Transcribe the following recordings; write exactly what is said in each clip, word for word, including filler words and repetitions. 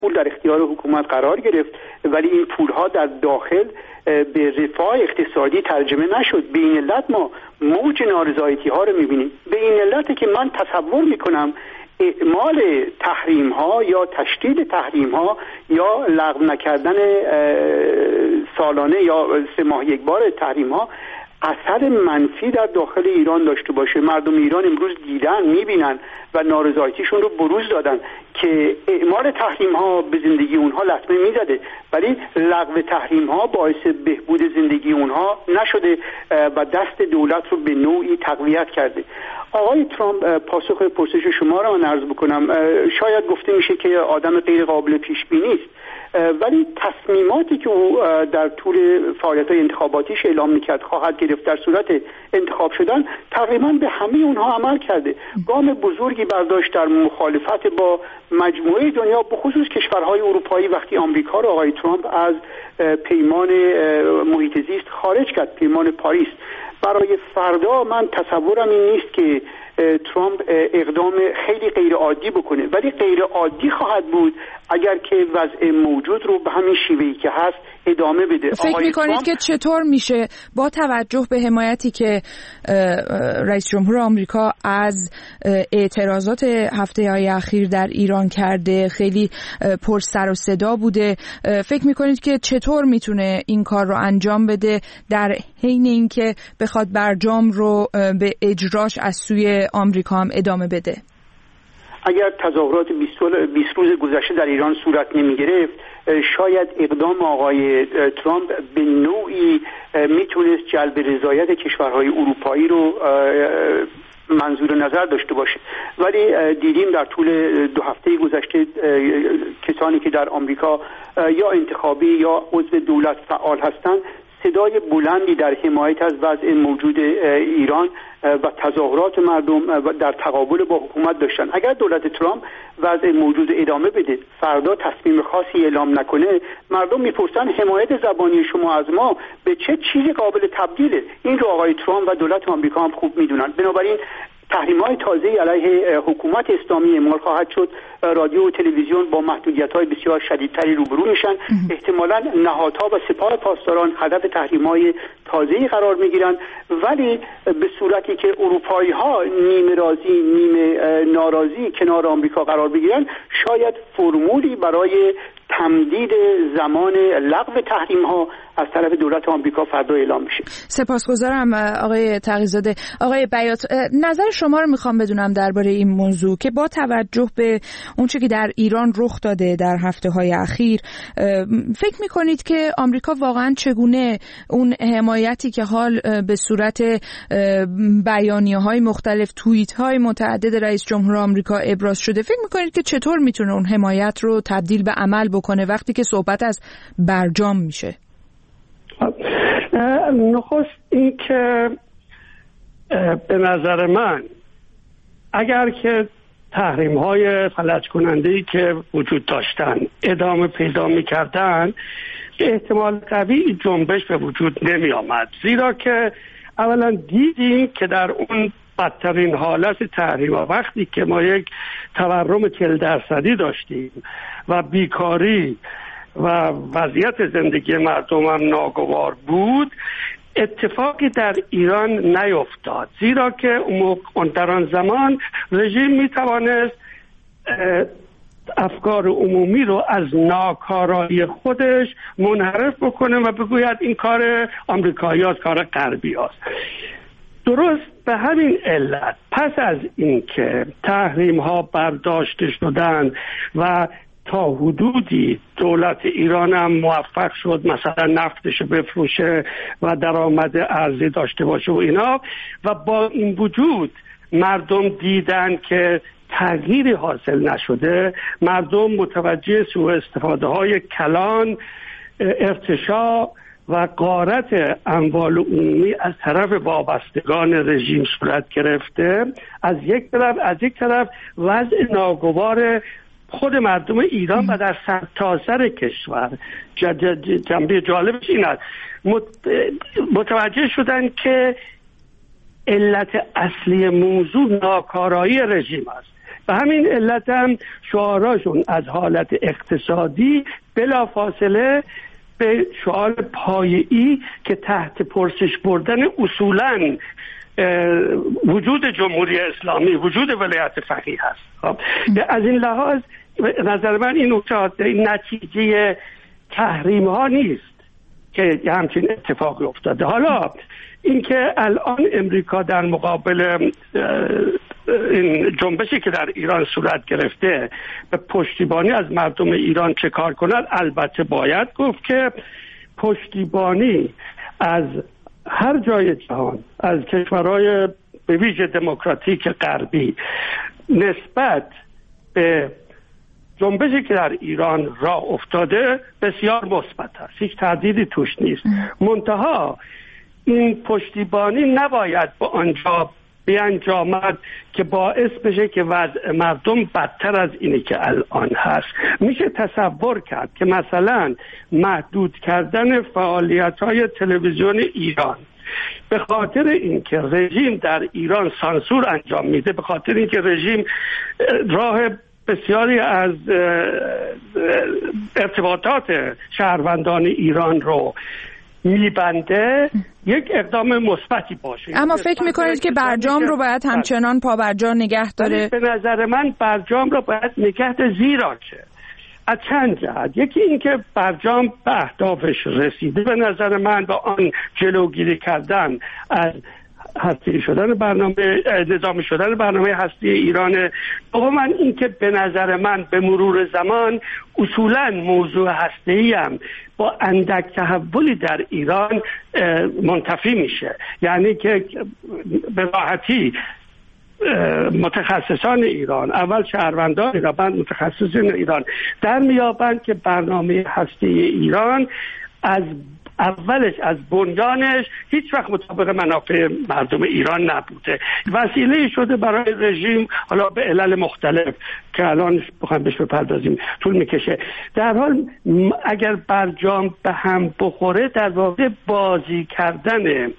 پول در اختیار حکومت قرار گرفت، ولی این پولها در داخل به رفاه اقتصادی ترجمه نشد. به این علت ما موج نارضایتی ها رو میبینیم. به این علت که من تصور میکنم اعمال تحریم ها یا تشدید تحریم ها یا لغو نکردن سالانه یا سه ماه یک بار تحریم ها اثر منفی در داخل ایران داشته باشه. مردم ایران امروز دیدن، میبینن و نارضایتیشون رو بروز دادن که اعمال تحریم ها به زندگی اونها لطمه میزده، ولی لغو تحریم ها باعث بهبود زندگی اونها نشده و دست دولت رو به نوعی تقویت کرده. آقای ترامپ، پاسخ پرسش شما را من عرض بکنم، شاید گفته میشه که آدم غیر قابل پیش بینی است، ولی تصمیماتی که او در طول فعالیت‌های انتخاباتیش اعلام میکرد خواهد گرفت در صورت انتخاب شدن، تقریبا به همه اونها عمل کرده. گام بزرگی برداشت در مخالفت با مجموعه دنیا، به خصوص کشورهای اروپایی، وقتی آمریکا را آقای ترامپ از پیمان محیط زیست خارج کرد، پیمان پاریس. برای فردا من تصورم این نیست که ترامپ اقدام خیلی غیر عادی بکنه، ولی غیر عادی خواهد بود اگر که وضع موجود رو به همین شیوهی که هست ادامه بده. فکر می‌کنید که چطور میشه با توجه به حمایتی که رئیس جمهور آمریکا از اعتراضات هفته‌های اخیر در ایران کرده، خیلی پر سر و صدا بوده، فکر می‌کنید که چطور میتونه این کار رو انجام بده در حین اینکه بخواد برجام رو به اجراش از سوی آمریکا هم ادامه بده؟ اگر تظاهرات بیست روز گذشته در ایران صورت نمی گرفت، شاید اقدام آقای ترامپ به نوعی میتونست جلب رضایت کشورهای اروپایی رو منظور نظر داشته باشه، ولی دیدیم در طول دو هفته گذشته کسانی که در آمریکا یا انتخابی یا عضو دولت فعال هستند صدای بلندی در حمایت از وضع موجود ایران و تظاهرات مردم در تقابل با حکومت داشتن. اگر دولت ترامپ وضع موجود ادامه بده، فردا تصمیم خاصی اعلام نکنه، مردم میپرسن حمایت زبانی شما از ما به چه چیزی قابل تبدیله. این رو آقای ترامپ و دولت آمریکا هم خوب میدونن. بنابراین تحریم‌های تازه‌ای علیه حکومت اسلامی اعمال خواهد شد. رادیو و تلویزیون با محدودیت‌های بسیار شدیدتری روبرو میشن. احتمالاً نهادها و سپاه پاسداران هدف تحریم‌های تازه‌ای قرار میگیرن، ولی به صورتی که اروپایی‌ها نیمه راضی نیمه ناراضی کنار آمریکا قرار بگیرن، شاید فرمولی برای تمدید زمان لغو تحریم ها از طرف دولت آمریکا فردا اعلام میشه. سپاسگزارم آقای تقی‌زاده. آقای بیات، نظر شما رو میخوام بدونم درباره این موضوع که با توجه به اون چیزی که در ایران رخ داده در هفته‌های اخیر، فکر میکنید که آمریکا واقعا چگونه اون حمایتی که حال به صورت بیانیه‌های مختلف، توییت‌های متعدد رئیس جمهور آمریکا ابراز شده، فکر میکنید که چطور میتونه اون حمایت رو تبدیل به عمل بکنه وقتی که صحبت از برجام میشه؟ نخست این که به نظر من اگر که تحریم های فلج کننده‌ای که وجود داشتن ادامه پیدا می‌کردن، به احتمال قوی جنبش به وجود نمی آمد، زیرا که اولا دیدیم که در اون بدترین حالت تحریم ها، وقتی که ما یک تورم چهل درصدی داشتیم و بیکاری و وضعیت زندگی مردم هم ناگوار بود، اتفاقی در ایران نیفتاد، زیرا که در آن زمان رژیم می توانست افکار عمومی رو از ناکارایی خودش منحرف بکنه و بگوید این کار آمریکایی هاست، کار غربی هاست. درست به همین علت پس از اینکه تحریم ها برداشته شدن و تا حدودی دولت ایران هم موفق شد مثلا نفتش بفروشه و درآمد ارزی داشته باشه و اینا، و با این وجود مردم دیدن که تغییری حاصل نشده، مردم متوجه سوء استفاده های کلان، ارتشاء و غارت اموال عمومی از طرف وابستگان رژیم صورت گرفته، از یک طرف از یک طرف وضع ناگوار خود مردم ایران و در سرتاسر کشور. جنبه جالبش این است، متوجه شدن که علت اصلی موضوع ناکارایی رژیم است. به همین علت هم شعاراشون از حالت اقتصادی بلافاصله به شعار پایه‌ای که تحت پرسش بردن اصولاً وجود جمهوری اسلامی، وجود ولایت فقیه هست. خب از این لحاظ نظر من این نتیجه تحریم ها نیست که همچین اتفاقی افتاده. حالا اینکه الان امریکا در مقابل این جنبشی که در ایران صورت گرفته به پشتیبانی از مردم ایران چه کار کند، البته باید گفت که پشتیبانی از هر جای جهان، از کشورهای به ویژه دموکراتیک غربی نسبت به جنبشی که در ایران راه افتاده بسیار مثبت است، هیچ تردیدی توش نیست. منتها این پشتیبانی نباید با آنجا بیانجامد که باعث بشه که وضع مردم بدتر از اینی که الان هست. میشه تصور کرد که مثلا محدود کردن فعالیت‌های تلویزیون ایران به خاطر اینکه رژیم در ایران سانسور انجام میده، به خاطر اینکه رژیم راه بسیاری از ارتباطات شهروندان ایران رو میبنده، یک اقدام مثبتی باشه. اما فکر میکنید که برجام رو باید همچنان پابرجا نگه داره؟ به نظر من برجام رو باید نگه داره، زیرا چه از چند جهت. یکی این که برجام به اهدافش رسیده به نظر من، با آن جلوگیری کردن از هستی شدن برنامه نظامی شدن برنامه هستی ایران. دوما این که به نظر من به مرور زمان اصولا موضوع هسته‌ای هم با اندک تحولی در ایران منتفی میشه، یعنی که به راحتی متخصصان ایران، اول شهروندان ایران بعد متخصصین ایران، در میابند که برنامه هستی ایران از اولش از بنیانش هیچ وقت مطابق منافع مردم ایران نبوده، وسیله شده برای رژیم، حالا به علل مختلف که الان بخوایم بهش بپردازیم طول میکشه. در حال اگر برجام به هم بخوره، در واقع بازی کردن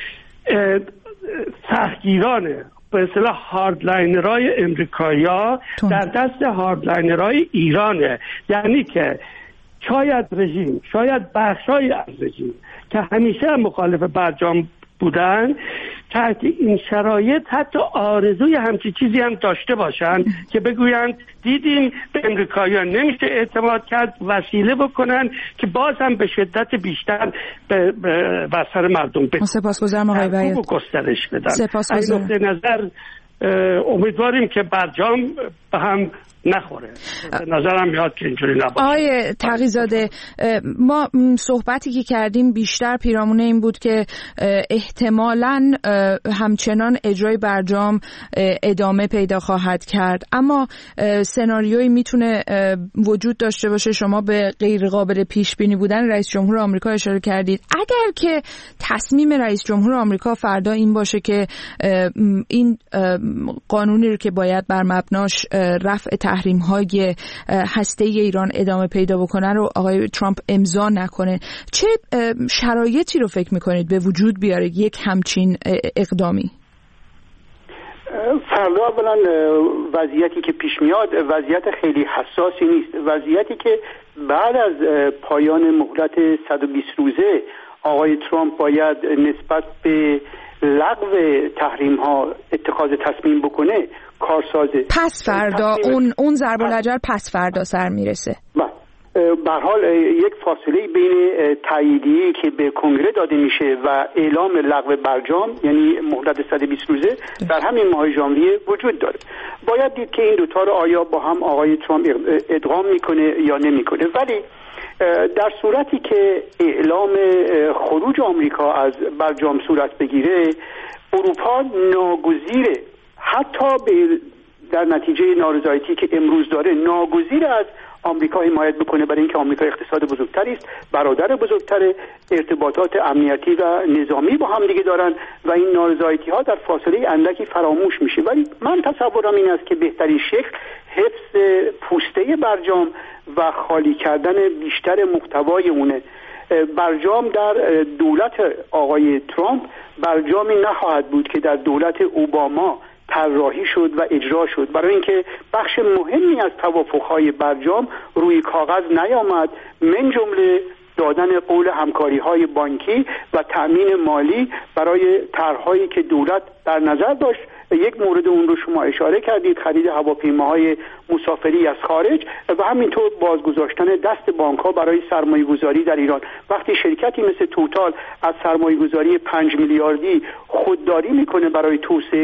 سختگیران به اصطلاح هاردلاینرهای امریکایی‌ها در دست هاردلاینرهای ایرانه. یعنی که شاید رژیم، شاید بخشای از رژیم که همیشه هم مخالف برجام بودن، تحت این شرایط حتی آرزوی همچی چیزی هم داشته باشن که بگویند دیدیم به امریکایی‌ها نمیشه اعتماد کرد، وسیله بکنن که باز هم به شدت بیشتر به بسر مردم بکنن. سپاسگزارم آقای بیات. گسترش بدن. سپاسگزارم. از نقطه نظر امیدواریم که برجام به هم نخوره. نظرم میاد که اینجوری نباشه. آقای تقی‌زاده، ما صحبتی که کردیم بیشتر پیرامون این بود که احتمالاً همچنان اجرای برجام ادامه پیدا خواهد کرد، اما سناریویی میتونه وجود داشته باشه. شما به غیر قابل پیش بینی بودن رئیس جمهور آمریکا اشاره کردید. اگر که تصمیم رئیس جمهور آمریکا فردا این باشه که این قانونی رو که باید بر مبناش رفع تحریم های هسته ایران ادامه پیدا بکنه رو آقای ترامپ امضا نکنه، چه شرایطی رو فکر میکنید به وجود بیاره یک همچین اقدامی؟ فردا اولا وضعیتی که پیش میاد وضعیت خیلی حساسی نیست، وضعیتی که بعد از پایان مهلت صد و بیست روزه آقای ترامپ باید نسبت به لغو تحریم ها اتخاذ تصمیم بکنه کارسازه. پس فردا اون اون ضرب الحجر پس فردا سر میرسه. به هر حال یک فاصله بین تاییدیه‌ای که به کنگره داده میشه و اعلام لغو برجام، یعنی مهلت صد و بیست روزه، در همین ماه ژانویه وجود داره. باید دید که این دوتا رو آیا با هم آقای ترامپ ادغام میکنه یا نمیکنه. ولی در صورتی که اعلام خروج آمریکا از برجام صورت بگیره، اروپا ناگزیره، حتی به در نتیجه نارضایتی که امروز داره، ناگزیر از آمریکا حمایت بکنه، برای اینکه آمریکا اقتصاد بزرگتری است، برادر بزرگتر، ارتباطات امنیتی و نظامی با هم دیگه دارن و این نارضایتی ها در فاصله اندکی فراموش میشه. ولی من تصورم این است که بهترین شکل حفظ پوسته برجام و خالی کردن بیشتر محتوای اونه. برجام در دولت آقای ترامپ برجامی نخواهد بود که در دولت اوباما طراحی شد و اجرا شد، برای اینکه بخش مهمی از توافق‌های برجام روی کاغذ نیامد، من جمله دادن قول همکاری‌های بانکی و تأمین مالی برای طرح‌هایی که دولت در نظر داشت. یک مورد اون رو شما اشاره کردید، خرید هواپیماهای مسافری از خارج و همینطور بازگذاشتن دست بانک‌ها برای سرمایه‌گذاری در ایران. وقتی شرکتی مثل توتال از سرمایه‌گذاری پنج میلیاردی خودداری میکنه برای توسعه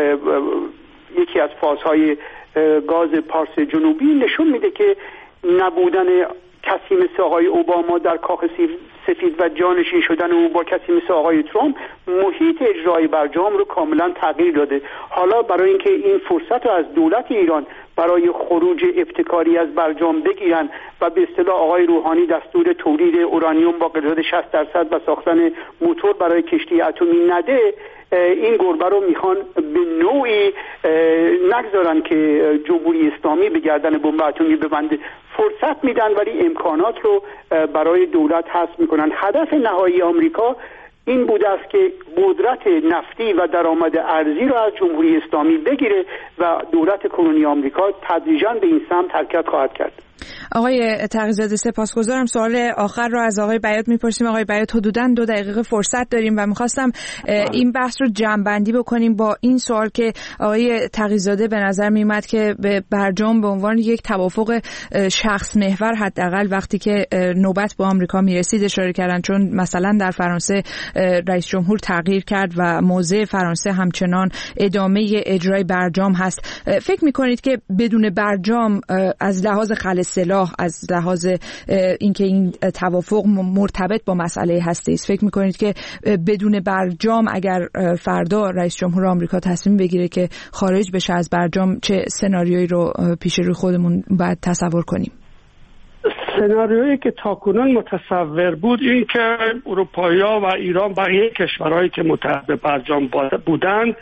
یکی از فازهای گاز پارس جنوبی، نشون میده که نبودن کسی مثل آقای اوباما در کاخ سفید و جانشین شدن او با کسی مثل آقای ترامپ محیط اجرای برجام رو کاملا تغییر داده. حالا برای اینکه این فرصت رو از دولت ایران برای خروج ابتکاری از برجام بگیرن و به اصطلاح آقای روحانی دستور تولید اورانیوم با غلظت شصت درصد و ساختن موتور برای کشتی اتمی نده، این گربه رو میخوان به نوعی نگذارن که جمهوری اسلامی به گردن بمب اتمی ببنده. فرصت میدن ولی امکانات رو برای دولت حذف میکنن. هدف نهایی آمریکا این بوده است که قدرت نفتی و درآمد ارزی رو از جمهوری اسلامی بگیره و دولت کنونی آمریکا تدریجاً به این سمت حرکت خواهد کرد. آقای تقی‌زاده سپاسگزارم. سوال آخر رو از آقای بیات میپرسیم. آقای بیات حدوداً دو دقیقه فرصت داریم و میخواستم این بحث رو جمع‌بندی بکنیم با این سوال که آقای تقی‌زاده به نظر میومد که به برجام به عنوان یک توافق شخص محور حداقل وقتی که نوبت به آمریکا میرسید اشاره کردن، چون مثلا در فرانسه رئیس جمهور تغییر کرد و موضع فرانسه همچنان ادامه اجرای برجام هست. فکر میکنید که بدون برجام از لحاظ خل سلاح، از لحاظ اینکه این توافق مرتبط با مسئله هسته است، فکر میکنید که بدون برجام اگر فردا رئیس جمهور آمریکا تصمیم بگیره که خارج بشه از برجام، چه سناریویی رو پیش روی خودمون باید تصور کنیم؟ سناریویی که تاکنون متصور بود این که اروپایی‌ها و ایران بقیه کشورهایی که متحد به برجام بودند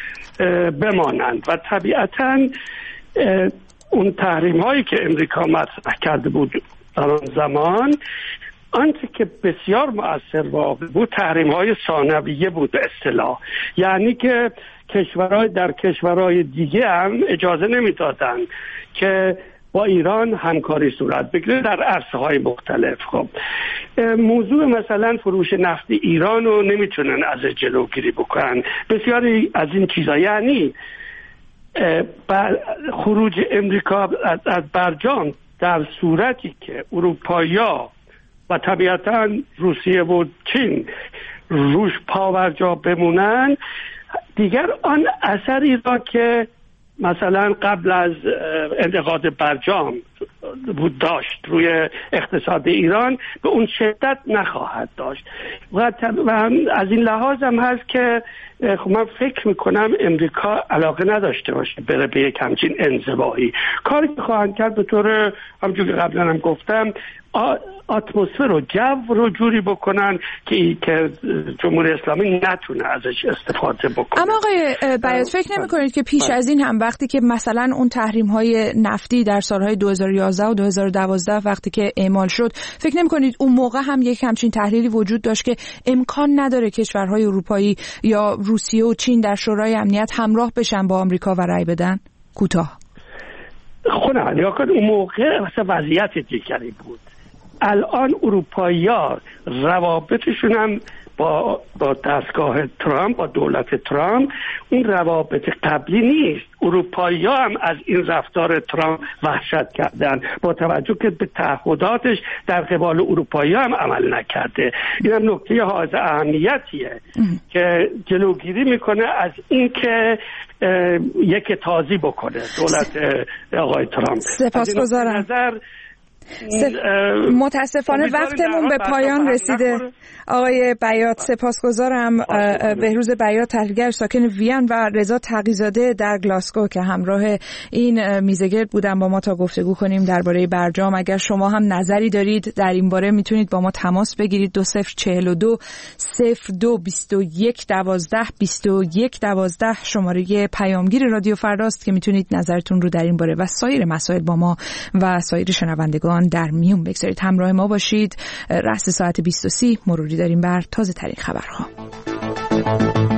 بمانند و طبیعتاً اون تحریم هایی که امریکا مطرح کرده بود در آن زمان، آنچه که بسیار مؤثر واقع بود تحریم های ثانویه بود به اصطلاح، یعنی که کشورهای در کشورهای دیگه هم اجازه نمیدادن که با ایران همکاری صورت بگیره در عرصه های مختلف. خب موضوع مثلا فروش نفت ایران رو نمیتونن از جلوگیری بکنن، بسیاری از این چیزا، یعنی خروج امریکا از برجام در صورتی که اروپایی‌ها و طبیعتاً روسیه و چین روش پاورجا بمونن، دیگر آن اثری را که مثلا قبل از انعقاد برجام بود داشت روی اقتصاد ایران به اون شدت نخواهد داشت و از این لحاظ هم هست که خب من فکر میکنم امریکا علاقه نداشته باشه بره به یک همچین انزوایی. کاری که خواهند کرد به طور همونجور که قبلا هم گفتم اتمسفر و جو رو جوری بکنن که که جمهوری اسلامی نتونه ازش استفاده بکنه. اما آقای بیات فکر نمی کنید که پیش از این هم وقتی که مثلا اون تحریم های نفتی در سالهای دو هزار و یازده و دو هزار و دوازده وقتی که اعمال شد، فکر نمی کنید اون موقع هم یک همچین تحلیلی وجود داشت که امکان نداره کشورهای اروپایی یا روسیه و چین در شورای امنیت همراه بشن با آمریکا و رای بدن؟ کوتاه خب نه، یا اون موقع مثلا وضعیت دیگری بود. الان اروپایی‌ها روابطشون هم با با دستگاه ترامپ، با دولت ترامپ اون روابط قبلی نیست. اروپایی‌ها هم از این رفتار ترامپ وحشت کردن با توجه که به تعهداتش در قبال اروپایی‌ها هم عمل نکرده. این هم نکته حائز اهمیتیه که جلوگیری میکنه از این که یک تازی بکنه دولت آقای ترامپ. سپاسگزارم. سف... متاسفانه وقتمون به پایان رسیده. آقای بیات سپاسگزارم. بهروز بیات تحلیلگر ساکن وین و رضا تقی‌زاده در گلاسگو که همراه این میزگرد بودن با ما تا گفتگو کنیم درباره برجام. اگر شما هم نظری دارید در این باره میتونید با ما تماس بگیرید. دو صفر چهل و دو صفر دو بیست و یک دوازده بیست و یک دوازده شماره پیامگیر رادیو فرداست که میتونید نظرتون رو در این باره و سایر مسائل با ما و سایر شنوندگان در میون بگذارید. همراه ما باشید. رأس ساعت بیست و سه مروری داریم بر تازه ترین خبرها.